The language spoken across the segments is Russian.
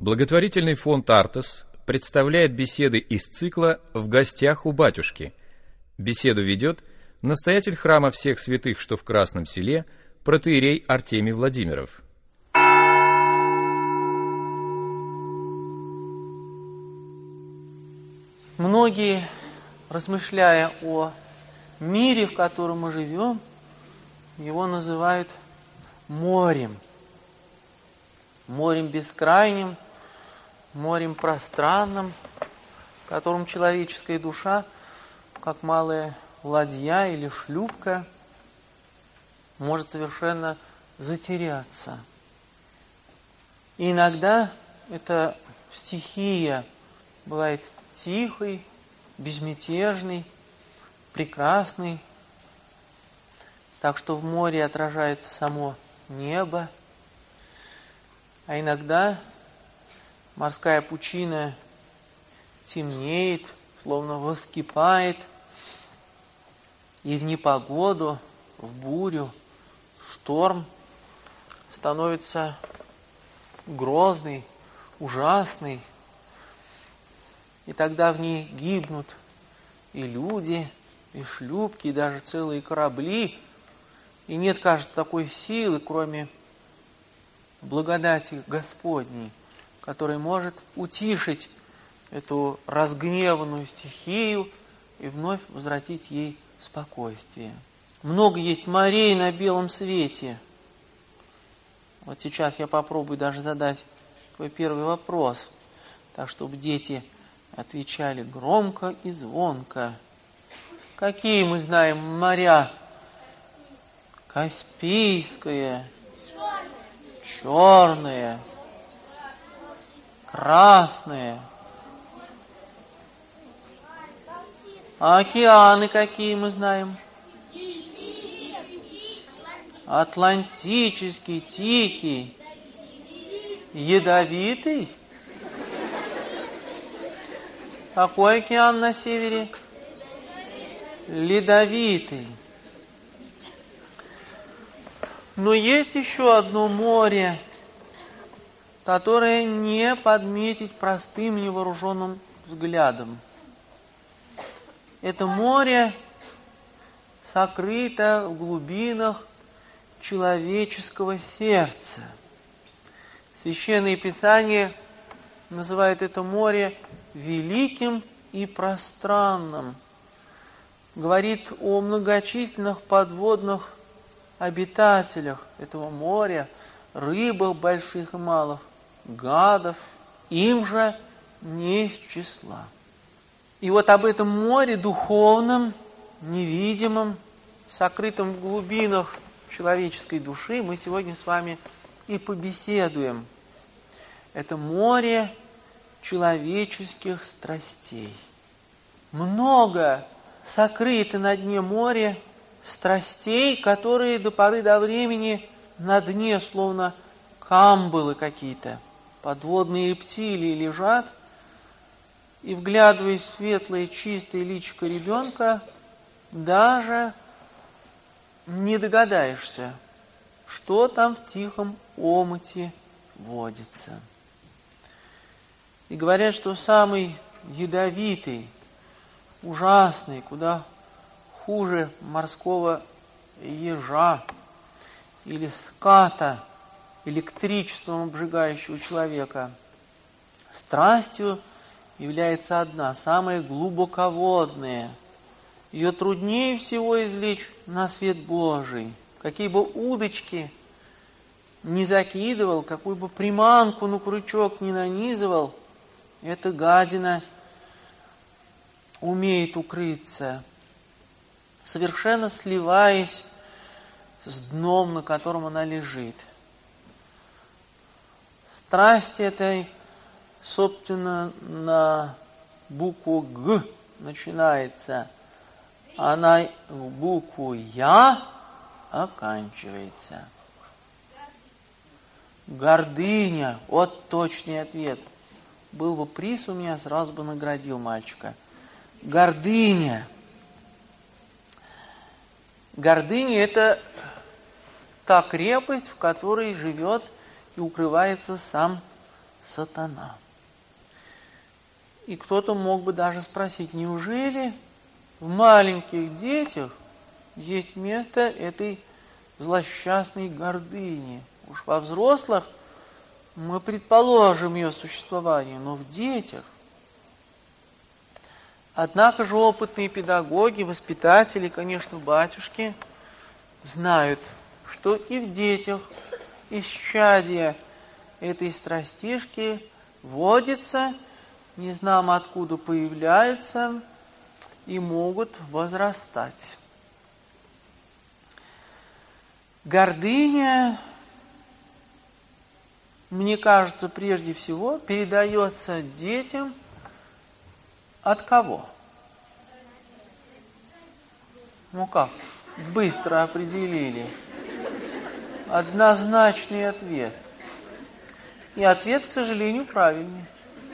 Благотворительный фонд «Артас» представляет беседы из цикла «В гостях у батюшки». Беседу ведет настоятель храма всех святых, что в Красном Селе, протоиерей Артемий Владимиров. Многие, размышляя о мире, в котором мы живем, его называют морем. Морем бескрайним, морем пространным, в котором человеческая душа, как малая ладья или шлюпка, может совершенно затеряться. И иногда эта стихия бывает тихой, безмятежной, прекрасной, так что в море отражается само небо, а иногда морская пучина темнеет, словно воскипает, и в непогоду, в бурю, в шторм становится грозный, ужасный, и тогда в ней гибнут и люди, и шлюпки, и даже целые корабли, и нет, кажется, такой силы, кроме благодати Господней, который может утишить эту разгневанную стихию и вновь возвратить ей спокойствие. Много есть морей на белом свете. Вот сейчас я попробую даже задать твой первый вопрос, так чтобы дети отвечали громко и звонко. Какие мы знаем моря? Каспийское, черное, красное. А океаны какие мы знаем? Атлантический, Тихий, ядовитый. Какой океан на севере? Ледовитый. Но есть еще одно море, которое не подметить простым невооруженным взглядом. Это море сокрыто в глубинах человеческого сердца. Священное Писание называет это море великим и пространным. Говорит о многочисленных подводных обитателях этого моря, рыбах больших и малых, гадов, им же не из числа. И вот об этом море духовном, невидимом, сокрытом в глубинах человеческой души мы сегодня с вами и побеседуем. Это море человеческих страстей. Много сокрыто на дне моря страстей, которые до поры до времени на дне, словно камбалы какие-то, подводные рептилии лежат, и, вглядываясь в светлое, чистое личико ребенка, даже не догадаешься, что там в тихом омуте водится. И говорят, что самый ядовитый, ужасный, куда хуже морского ежа или ската, электричеством обжигающего человека, страстью является одна, самая глубоководная. Ее труднее всего извлечь на свет Божий. Какие бы удочки ни закидывал, какую бы приманку на крючок ни нанизывал, эта гадина умеет укрыться, совершенно сливаясь с дном, на котором она лежит. Страсть этой, собственно, на букву «Г» начинается, а на букву «Я» оканчивается. Гордыня. Вот точный ответ. Был бы приз у меня, сразу бы наградил мальчика. Гордыня. Гордыня – это та крепость, в которой живет и укрывается сам сатана. И кто-то мог бы даже спросить, неужели в маленьких детях есть место этой злосчастной гордыни? Уж во взрослых мы предположим ее существование, но в детях. Однако же опытные педагоги, воспитатели, конечно, батюшки, знают, что и в детях исчадие этой страстишки водится, не знамо откуда появляются и могут возрастать. Гордыня, мне кажется, прежде всего передается детям от кого? Ну как? Быстро определили. Однозначный ответ. И ответ, к сожалению, правильный.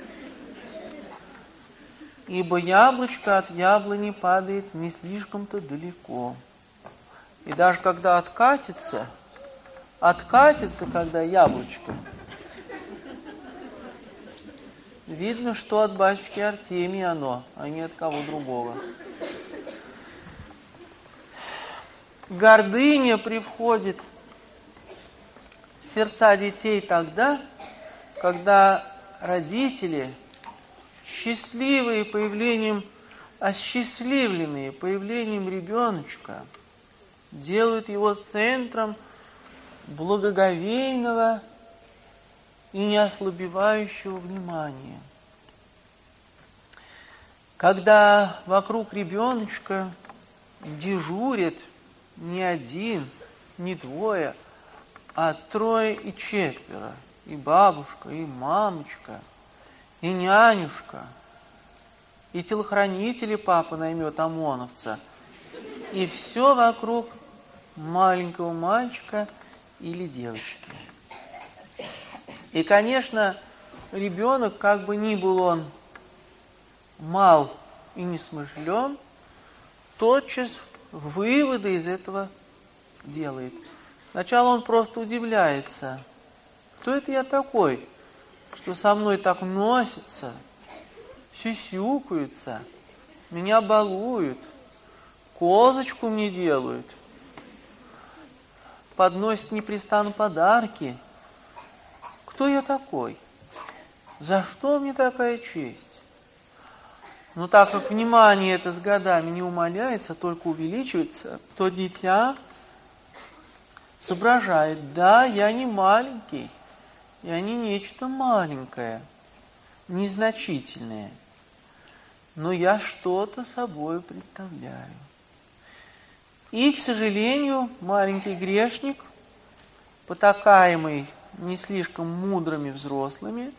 Ибо яблочко от яблони падает не слишком-то далеко. И даже когда откатится, когда яблочко, видно, что от батюшки Артемия оно, а не от кого другого. Гордыня приходит в сердца детей тогда, когда родители, осчастливленные появлением ребеночка, делают его центром благоговейного и неослабевающего внимания. Когда вокруг ребеночка дежурят не один, не двое, а трое и четверо, и бабушка, и мамочка, и нянюшка, и телохранители папа наймет ОМОНовца, и все вокруг маленького мальчика или девочки. И, конечно, ребенок, как бы ни был он мал и несмышлен, тотчас выводы из этого делает. Сначала он просто удивляется. Кто это я такой, что со мной так носится, сюсюкаются, меня балуют, козочку мне делают, подносят непрестанно подарки. Кто я такой? За что мне такая честь? Но так как внимание это с годами не умаляется, только увеличивается, то дитя соображает: да, я не маленький, я не нечто маленькое, незначительное, но я что-то собой представляю. И, к сожалению, маленький грешник, потакаемый не слишком мудрыми взрослыми,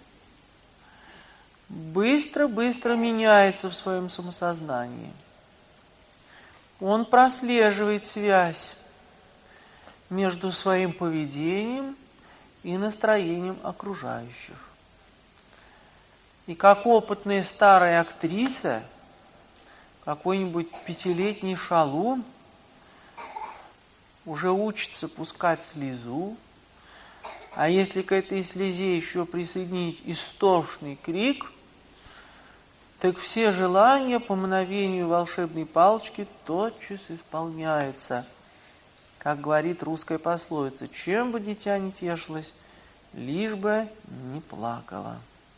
быстро-быстро меняется в своем самосознании. Он прослеживает связь между своим поведением и настроением окружающих. И как опытная старая актриса, какой-нибудь 5-летний шалун уже учится пускать слезу, а если к этой слезе еще присоединить истошный крик, так все желания по мгновению волшебной палочки тотчас исполняются. Как говорит русская пословица: чем бы дитя не тешилось, лишь бы не плакало.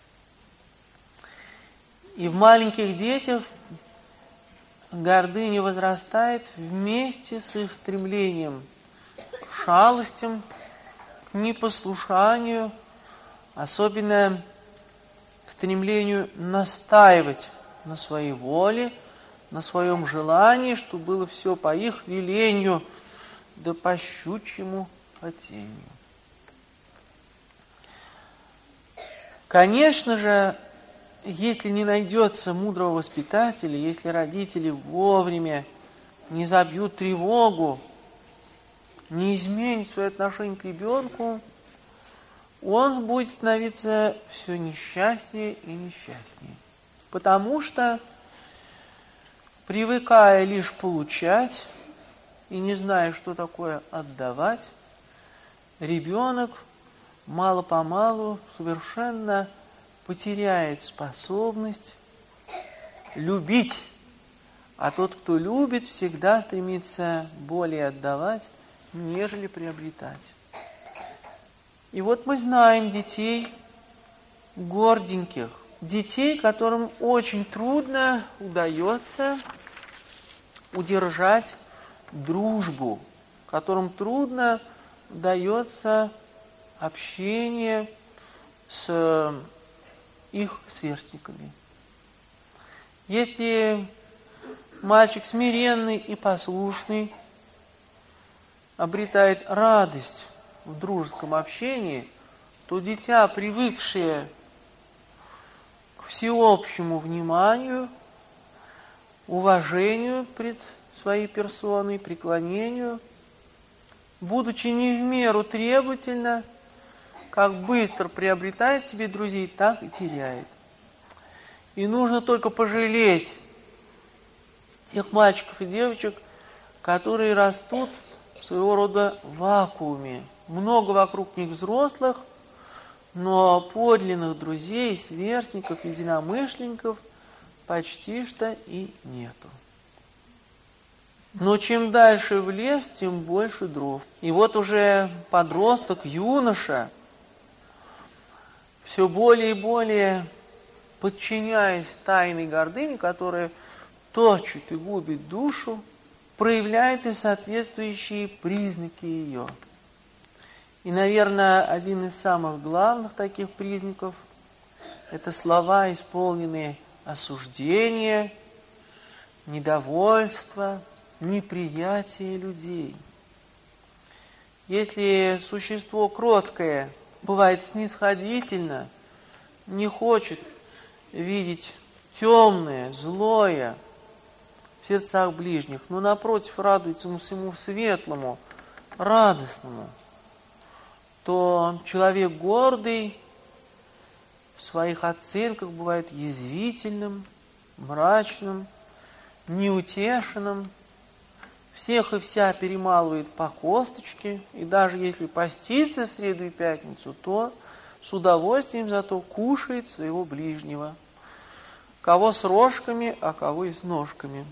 И в маленьких детях гордыня возрастает вместе с их стремлением к шалостям, к непослушанию, особенно к стремлению настаивать на своей воле, на своем желании, чтобы было все по их велению, да по щучьему хотению. Конечно же, если не найдется мудрого воспитателя, если родители вовремя не забьют тревогу, не изменят свое отношение к ребенку, он будет становиться все несчастнее и несчастнее. Потому что, привыкая лишь получать и не зная, что такое отдавать, ребенок мало-помалу совершенно потеряет способность любить. А тот, кто любит, всегда стремится более отдавать, нежели приобретать. И вот мы знаем детей горденьких, детей, которым очень трудно удается удержать дружбу, которым трудно удается общение с их сверстниками. Если мальчик смиренный и послушный обретает радость в дружеском общении, то дитя, привыкшее к всеобщему вниманию, уважению пред своей персоной, преклонению, будучи не в меру требовательно, как быстро приобретает себе друзей, так и теряет. И нужно только пожалеть тех мальчиков и девочек, которые растут в своего рода вакууме. Много вокруг них взрослых, но подлинных друзей, сверстников, единомышленников почти что и нету. Но чем дальше в лес, тем больше дров. И вот уже подросток, юноша, все более и более подчиняясь тайной гордыне, которая точит и губит душу, проявляет и соответствующие признаки ее. И, наверное, один из самых главных таких признаков – это слова, исполненные осуждения, недовольства, неприятия людей. Если существо кроткое бывает снисходительно, не хочет видеть темное, злое в сердцах ближних, но напротив радуется всему светлому, радостному, то человек гордый в своих оценках бывает язвительным, мрачным, неутешенным, всех и вся перемалывает по косточке, и даже если постится в среду и пятницу, то с удовольствием зато кушает своего ближнего. Кого с рожками, а кого и с ножками.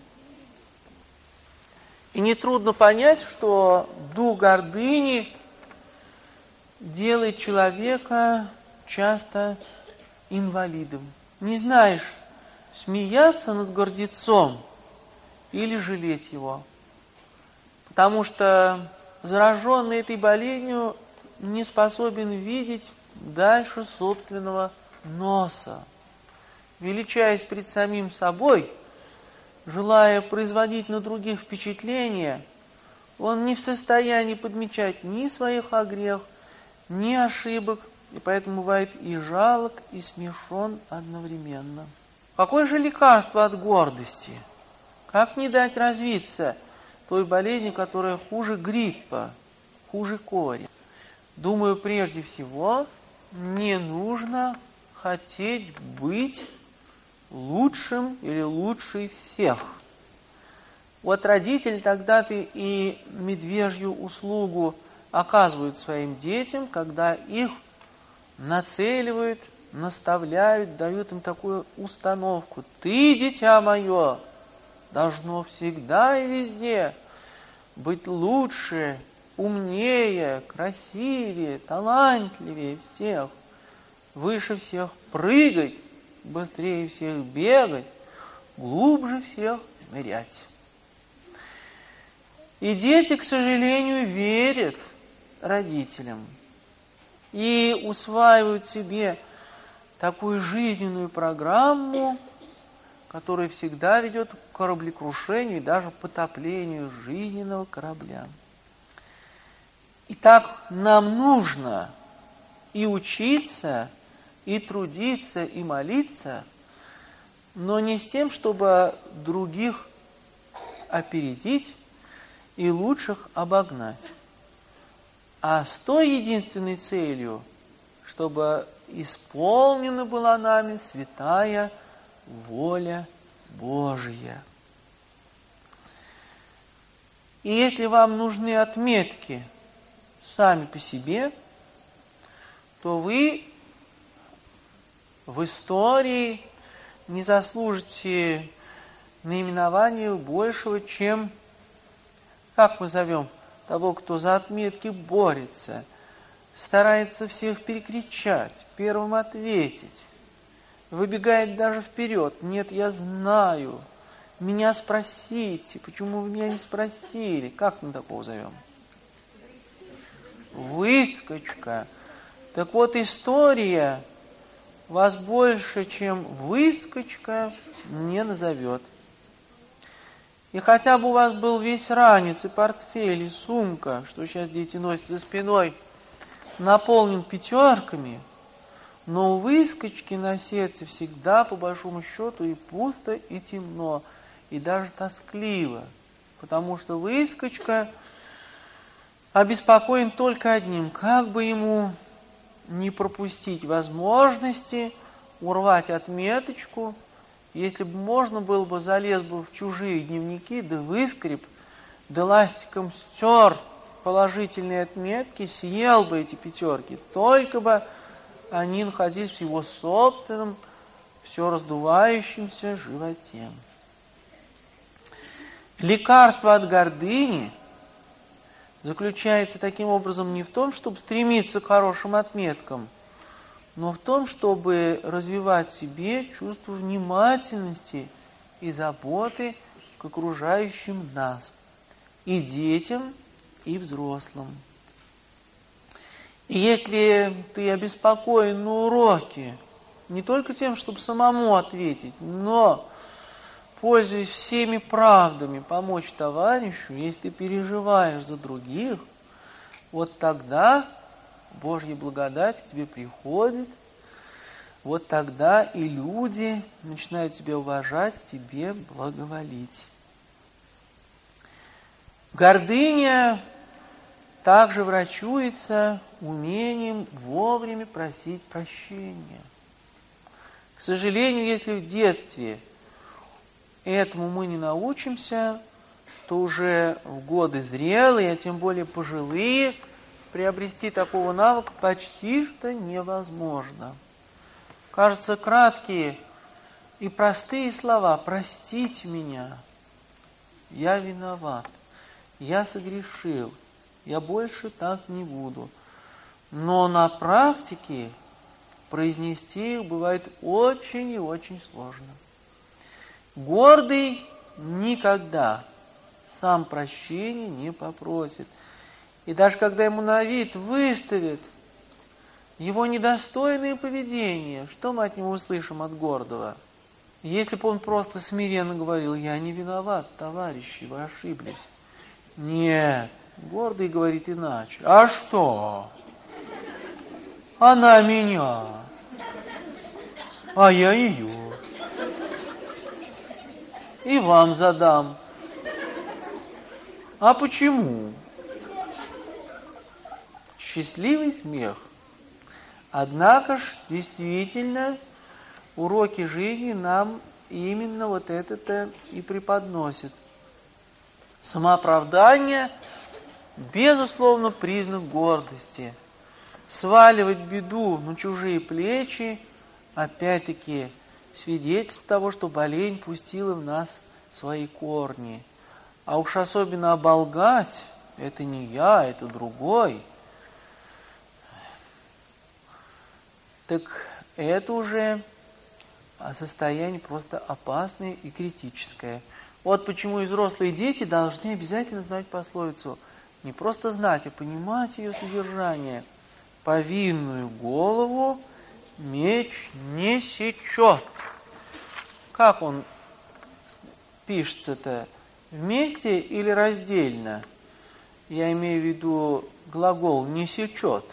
И нетрудно понять, что дух гордыни делает человека часто инвалидом. Не знаешь, смеяться над гордецом или жалеть его. Потому что зараженный этой болезнью не способен видеть дальше собственного носа. Величаясь пред самим собой, желая производить на других впечатление, он не в состоянии подмечать ни своих огрехов, ни ошибок, и поэтому бывает и жалок, и смешон одновременно. Какое же лекарство от гордости? Как не дать развиться той болезни, которая хуже гриппа, хуже кори? Думаю, прежде всего, не нужно хотеть быть лучшим или лучшей всех. Вот родители тогда-то и медвежью услугу оказывают своим детям, когда их нацеливают, наставляют, дают им такую установку. Ты, дитя мое, должно всегда и везде быть лучше, умнее, красивее, талантливее всех, выше всех прыгать, быстрее всех бегать, глубже всех нырять. И дети, к сожалению, верят родителям и усваивают себе такую жизненную программу, которая всегда ведет к кораблекрушению и даже потоплению жизненного корабля. Итак, нам нужно и учиться, и трудиться, и молиться, но не с тем, чтобы других опередить и лучших обогнать, а с той единственной целью, чтобы исполнена была нами святая воля Божия. И если вам нужны отметки сами по себе, то вы в истории не заслужите наименованию большего, чем, как мы зовем, того, кто за отметки борется, старается всех перекричать, первым ответить, выбегает даже вперед. Нет, я знаю, меня спросите, почему вы меня не спросили? Как мы такого зовем? Выскочка. Так вот, история вас больше, чем выскочка, не назовет. И хотя бы у вас был весь ранец, и портфель, и сумка, что сейчас дети носят за спиной, наполнен пятерками, но у выскочки на сердце всегда, по большому счету, и пусто, и темно, и даже тоскливо, потому что выскочка обеспокоен только одним, как бы ему не пропустить возможности урвать отметочку. Если бы можно было бы, залез бы в чужие дневники, да выскреб, да ластиком стер положительные отметки, съел бы эти пятерки, только бы они находились в его собственном, все раздувающемся животе. Лекарство от гордыни заключается таким образом не в том, чтобы стремиться к хорошим отметкам, но в том, чтобы развивать в себе чувство внимательности и заботы к окружающим нас, и детям, и взрослым. И если ты обеспокоен на уроке не только тем, чтобы самому ответить, но, пользуясь всеми правдами, помочь товарищу, если ты переживаешь за других, вот тогда Божья благодать к тебе приходит, вот тогда и люди начинают тебя уважать, тебе благоволить. Гордыня также врачуется умением вовремя просить прощения. К сожалению, если в детстве этому мы не научимся, то уже в годы зрелые, а тем более пожилые, приобрести такого навыка почти что невозможно. Кажется, краткие и простые слова: «Простите меня, я виноват, я согрешил, я больше так не буду». Но на практике произнести их бывает очень и очень сложно. Гордый никогда сам прощения не попросит. И даже когда ему на вид выставят его недостойное поведение, что мы от него услышим от гордого? Если бы он просто смиренно говорил: «Я не виноват, товарищи, вы ошиблись». Нет, гордый говорит иначе. «А что? Она меня, а я ее. И вам задам. А почему?» Счастливый смех. Однако ж, действительно, уроки жизни нам именно вот это-то и преподносят. Самооправдание, безусловно, признак гордости. Сваливать беду на чужие плечи, опять-таки, свидетельство того, что болезнь пустила в нас свои корни. А уж особенно оболгать, это не я, это другой. Так это уже состояние просто опасное и критическое. Вот почему и взрослые дети должны обязательно знать пословицу. Не просто знать, а понимать ее содержание. Повинную голову меч не сечет. Как он пишется-то? Вместе или раздельно? Я имею в виду глагол «не сечет».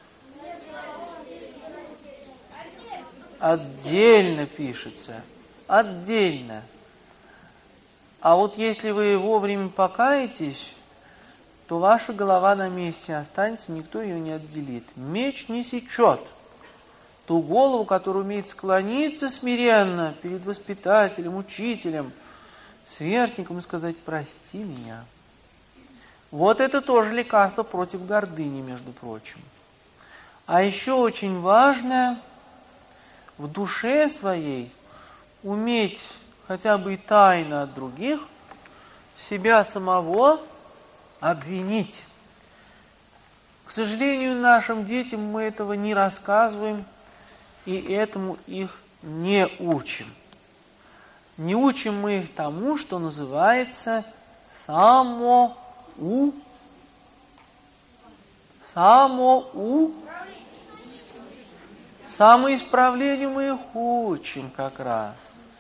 Отдельно пишется. Отдельно. А вот если вы вовремя покаетесь, то ваша голова на месте останется, никто ее не отделит. Меч не сечет ту голову, которая умеет склониться смиренно перед воспитателем, учителем, сверстником и сказать: «Прости меня». Вот это тоже лекарство против гордыни, между прочим. А еще очень важно в душе своей уметь хотя бы и тайно от других себя самого обвинить. К сожалению, нашим детям мы этого не рассказываем и этому их не учим. Не учим мы их тому, что называется самоисправлению мы их учим как раз.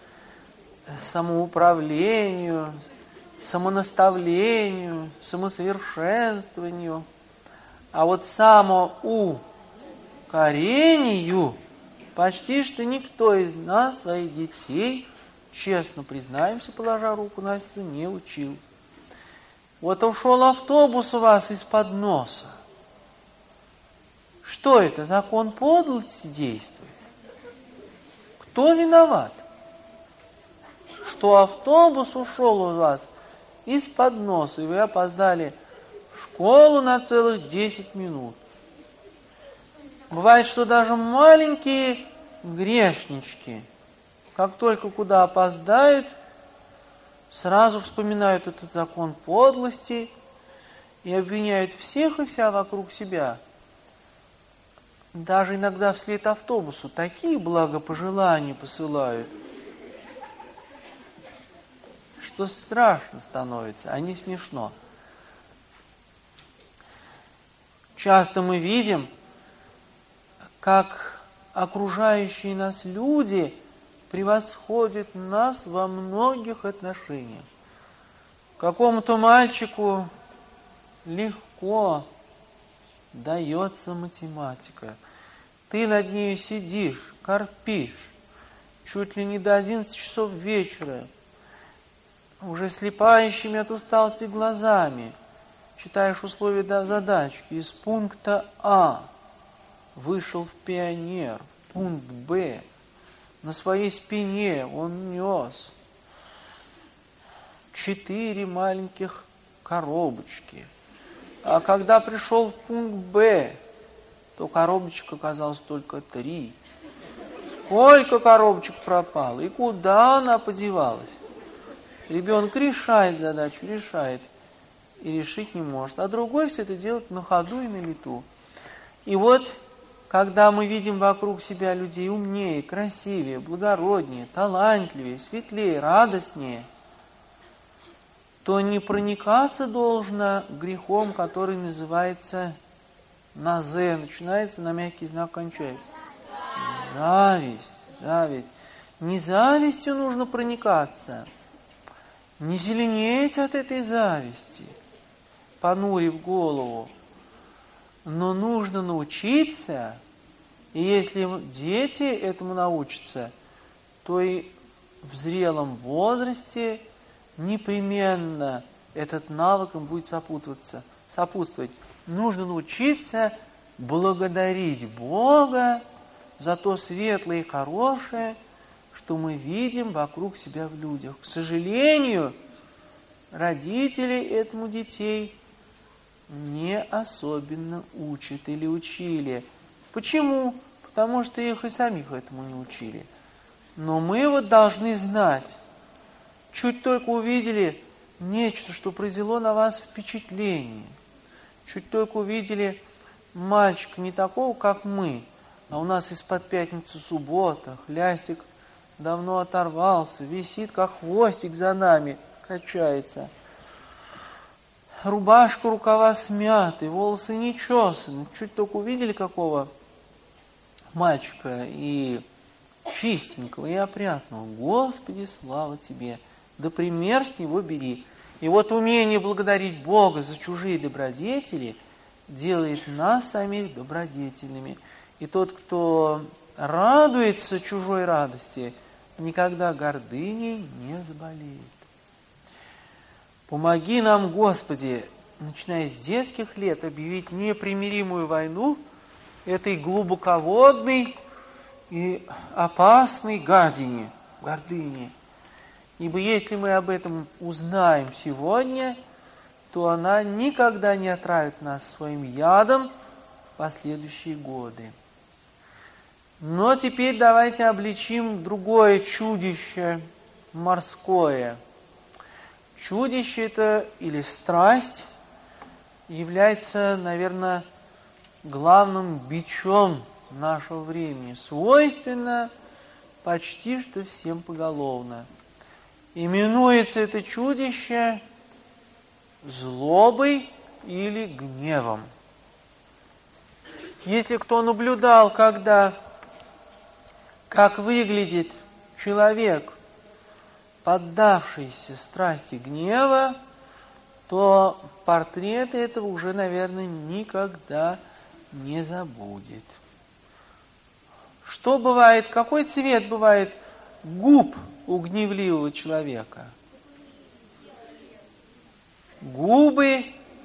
Самоуправлению, самонаставлению, самосовершенствованию. А вот самоукорению почти что никто из нас своих детей, честно признаемся, положа руку на сердце, не учил. Вот ушел автобус у вас из-под носа. Что это? Закон подлости действует? Кто виноват? Что автобус ушел у вас из-под носа, и вы опоздали в школу на целых 10 минут. Бывает, что даже маленькие грешнички, как только куда опоздают, сразу вспоминают этот закон подлости и обвиняют всех и вся вокруг себя. Даже иногда вслед автобусу такие благопожелания посылают, что страшно становится, а не смешно. Часто мы видим, как окружающие нас люди превосходят нас во многих отношениях. Какому-то мальчику легко дается математика. Ты над ней сидишь, корпишь, чуть ли не до 11 часов вечера, уже слепающими от усталости глазами, читаешь условия задачки. Из пункта А вышел в пионер, в пункт Б. На своей спине он нес 4 маленьких коробочки. А когда пришел в пункт Б, то коробочек оказалось только 3. Сколько коробочек пропало? И куда она подевалась? Ребенок решает задачу, решает. И решить не может. А другой все это делает на ходу и на лету. И вот, когда мы видим вокруг себя людей умнее, красивее, благороднее, талантливее, светлее, радостнее, то не проникаться должно грехом, который называется на «з», начинается, на мягкий знак кончается. Зависть. Не завистью нужно проникаться, не зеленеть от этой зависти, понурив голову. Но нужно научиться, и если дети этому научатся, то и в зрелом возрасте непременно этот навык им будет сопутствовать. Нужно научиться благодарить Бога за то светлое и хорошее, что мы видим вокруг себя в людях. К сожалению, родители этому детей не особенно учат или учили. Почему? Потому что их и самих этому не учили. Но мы вот должны знать, чуть только увидели нечто, что произвело на вас впечатление, чуть только увидели мальчика не такого, как мы, а у нас из-под пятницы суббота, хлястик давно оторвался, висит, как хвостик за нами, качается. Рубашка, рукава смяты, волосы не чесаны. Чуть только увидели какого мальчика и чистенького, и опрятного. Господи, слава Тебе! Да пример с него бери. И вот умение благодарить Бога за чужие добродетели делает нас самих добродетельными. И тот, кто радуется чужой радости, никогда гордыней не заболеет. Помоги нам, Господи, начиная с детских лет, объявить непримиримую войну этой глубоководной и опасной гадине, гордыне. Ибо если мы об этом узнаем сегодня, то она никогда не отравит нас своим ядом, последующие годы. Но теперь давайте обличим другое чудище морское. Чудище это или страсть является, наверное, главным бичом нашего времени. Свойственно почти что всем поголовно. Именуется это чудище злобой или гневом. Если кто наблюдал, как выглядит человек, поддавшийся страсти гнева, то портрет этого уже, наверное, никогда не забудет. Что бывает, какой цвет бывает губ у гневливого человека? Губы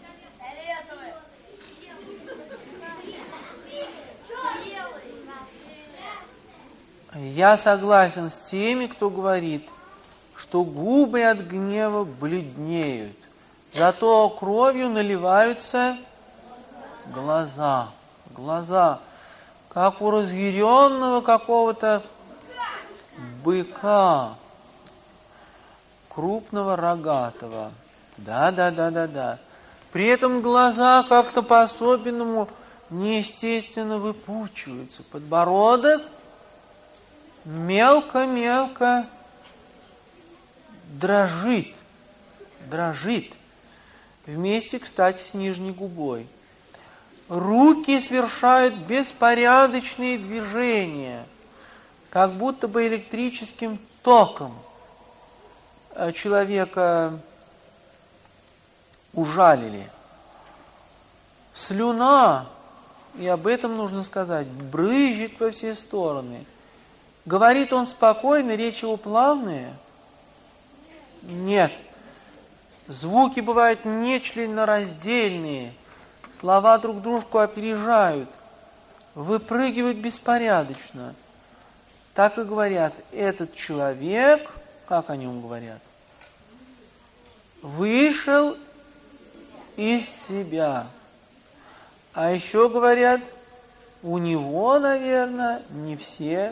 я согласен с теми, кто говорит, что губы от гнева бледнеют, зато кровью наливаются глаза, как у разъяренного какого-то быка, крупного рогатого. Да. При этом глаза как-то по-особенному неестественно выпучиваются. Подбородок мелко дрожит. Вместе, кстати, с нижней губой. Руки совершают беспорядочные движения, как будто бы электрическим током человека ужалили. Слюна, и об этом нужно сказать, брызжет во все стороны. Говорит он спокойно, речь его плавная? Нет. Звуки бывают нечленораздельные, слова друг дружку опережают, выпрыгивают беспорядочно. Так и говорят, этот человек, как о нем говорят, вышел из себя. А еще говорят, у него, наверное, не все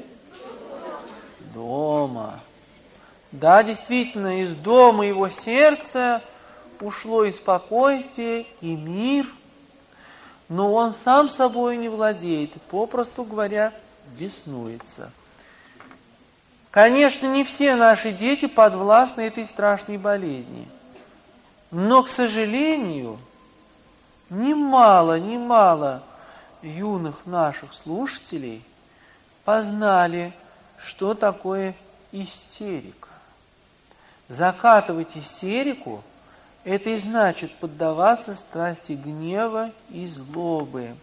дома. Да, действительно, из дома его сердца ушло и спокойствие, и мир, но он сам собой не владеет, попросту говоря, беснуется. Конечно, не все наши дети подвластны этой страшной болезни, но, к сожалению, немало юных наших слушателей познали, что такое истерика. Закатывать истерику – это и значит поддаваться страсти гнева и злобы.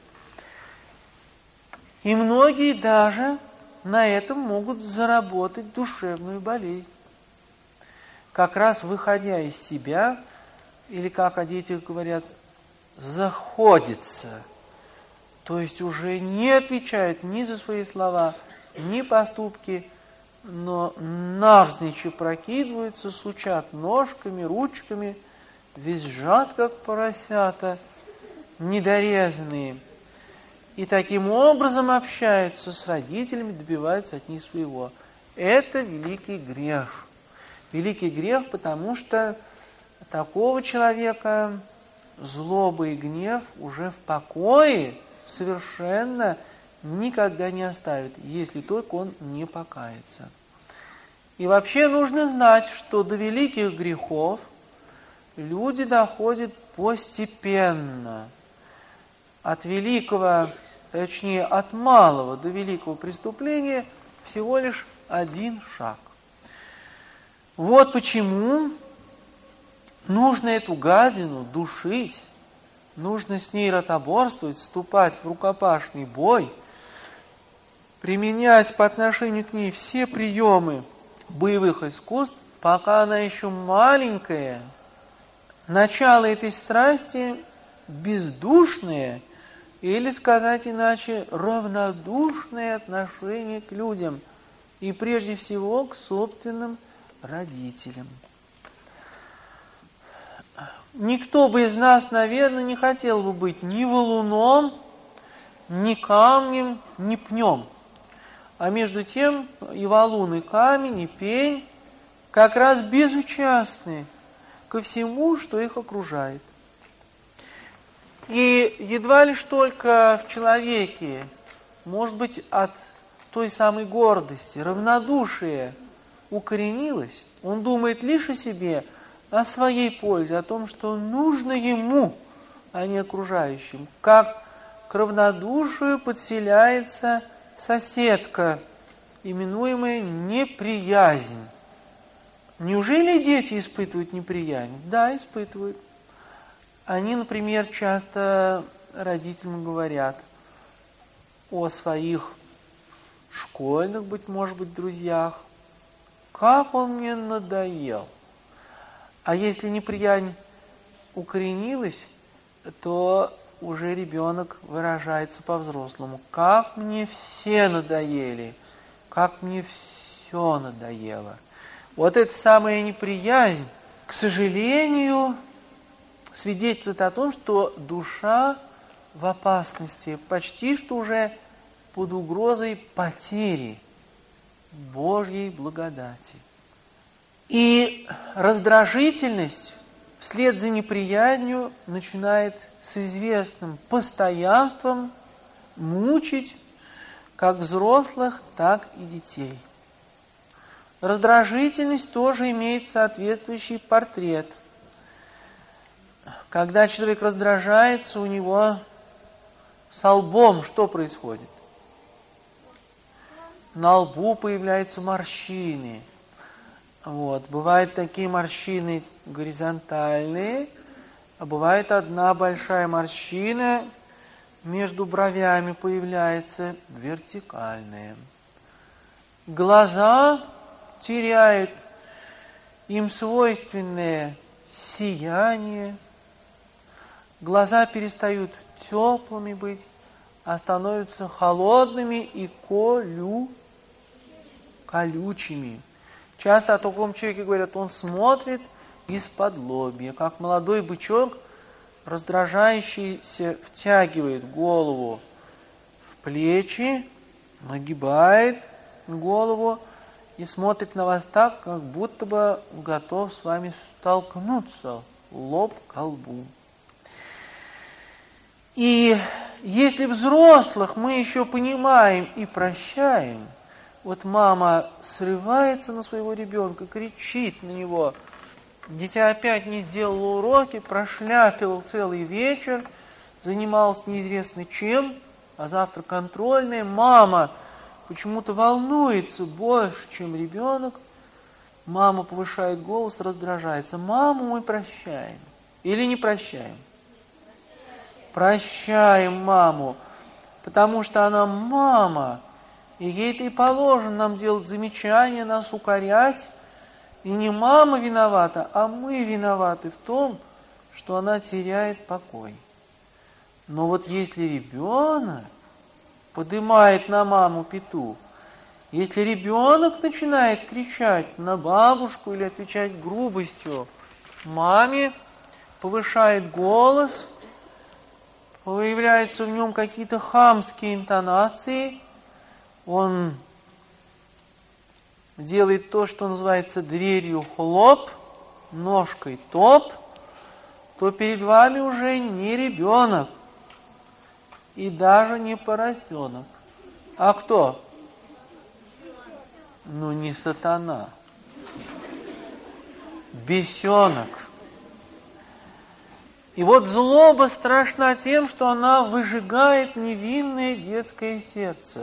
И многие даже на этом могут заработать душевную болезнь. Как раз выходя из себя, или как о детях говорят, заходится. То есть уже не отвечают ни за свои слова, ни поступки, но навзничь прокидываются, сучат ножками, ручками, визжат, как поросята, недорезанные. И таким образом общаются с родителями, добиваются от них своего. Это великий грех. Великий грех, потому что такого человека злоба и гнев уже в покое совершенно никогда не оставит, если только он не покается. И вообще нужно знать, что до великих грехов люди доходят постепенно. От великого, точнее от малого до великого преступления всего лишь один шаг. Вот почему нужно эту гадину душить, нужно с ней ротоборствовать, вступать в рукопашный бой, применять по отношению к ней все приемы боевых искусств, пока она еще маленькая. Начало этой страсти бездушное, или, сказать иначе, равнодушное отношение к людям, и прежде всего к собственным родителям. Никто бы из нас, наверное, не хотел бы быть ни валуном, ни камнем, ни пнем. А между тем и валун, и камень, и пень как раз безучастны ко всему, что их окружает. И едва лишь только в человеке, может быть, от той самой гордости, равнодушие укоренилось, он думает лишь о себе, о своей пользе, о том, что нужно ему, а не окружающим. Как к равнодушию подселяется соседка, именуемая неприязнь. Неужели дети испытывают неприязнь? Да, испытывают. Они, например, часто родителям говорят о своих школьных, может быть, друзьях. Как он мне надоел. А если неприязнь укоренилась, то уже ребенок выражается по-взрослому. Как мне все надоели, как мне все надоело. Вот эта самая неприязнь, к сожалению, свидетельствует о том, что душа в опасности, почти что уже под угрозой потери Божьей благодати. И раздражительность вслед за неприязнью начинает с известным постоянством мучить как взрослых, так и детей. Раздражительность тоже имеет соответствующий портрет. Когда человек раздражается, у него со лбом что происходит? На лбу появляются морщины. Бывают такие морщины горизонтальные, а бывает одна большая морщина между бровями появляется вертикальная. Глаза теряют им свойственное сияние. Глаза перестают теплыми быть, а становятся холодными и колючими. Часто о таком человеке говорят, он смотрит из-под лобья, как молодой бычок, раздражающийся, втягивает голову в плечи, нагибает голову и смотрит на вас так, как будто бы готов с вами столкнуться лоб к лбу. И если взрослых мы еще понимаем и прощаем, вот мама срывается на своего ребенка, кричит на него, дитя опять не сделало уроки, прошляпил целый вечер, занималась неизвестно чем, а завтра контрольная, мама почему-то волнуется больше, чем ребенок, мама повышает голос, раздражается. Маму мы прощаем или не прощаем? Прощаем маму, потому что она мама, и ей-то и положено нам делать замечания, нас укорять. И не мама виновата, а мы виноваты в том, что она теряет покой. Но вот если ребенок поднимает на маму пету, если ребенок начинает кричать на бабушку или отвечать грубостью маме, повышает голос, появляются в нем какие-то хамские интонации, он делает то, что называется дверью хлоп, ножкой топ, то перед вами уже не ребенок и даже не поросенок. А кто? Не сатана. Бесенок. И вот злоба страшна тем, что она выжигает невинное детское сердце.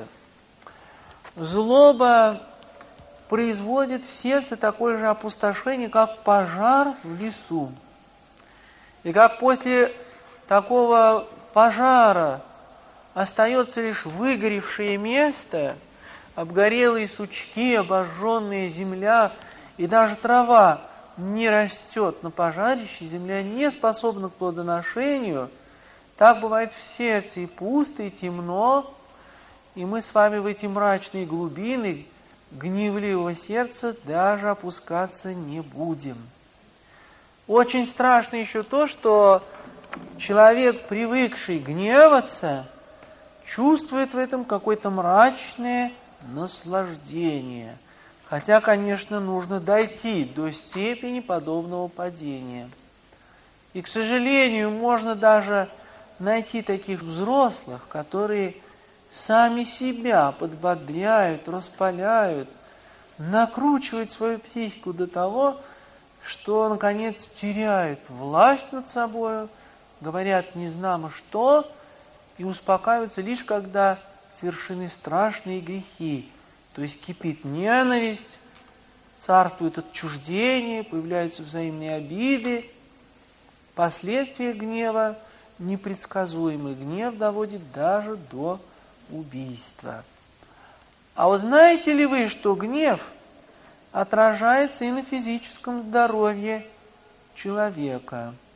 Злоба производит в сердце такое же опустошение, как пожар в лесу. И как после такого пожара остается лишь выгоревшее место, обгорелые сучки, обожженная земля, и даже трава не растет на пожарище, земля не способна к плодоношению, так бывает в сердце, и пусто, и темно, и мы с вами в эти мрачные глубины гневливого сердца даже опускаться не будем. Очень страшно еще то, что человек, привыкший гневаться, чувствует в этом какое-то мрачное наслаждение. Хотя, конечно, нужно дойти до степени подобного падения. И, к сожалению, можно даже найти таких взрослых, которые сами себя подбодряют, распаляют, накручивают свою психику до того, что, наконец, теряют власть над собой, говорят незнамо что, и успокаиваются лишь когда совершены страшные грехи. То есть кипит ненависть, царствует отчуждение, появляются взаимные обиды. Последствия гнева непредсказуемый. Гнев доводит даже до убийства. А вот знаете ли вы, что гнев отражается и на физическом здоровье человека?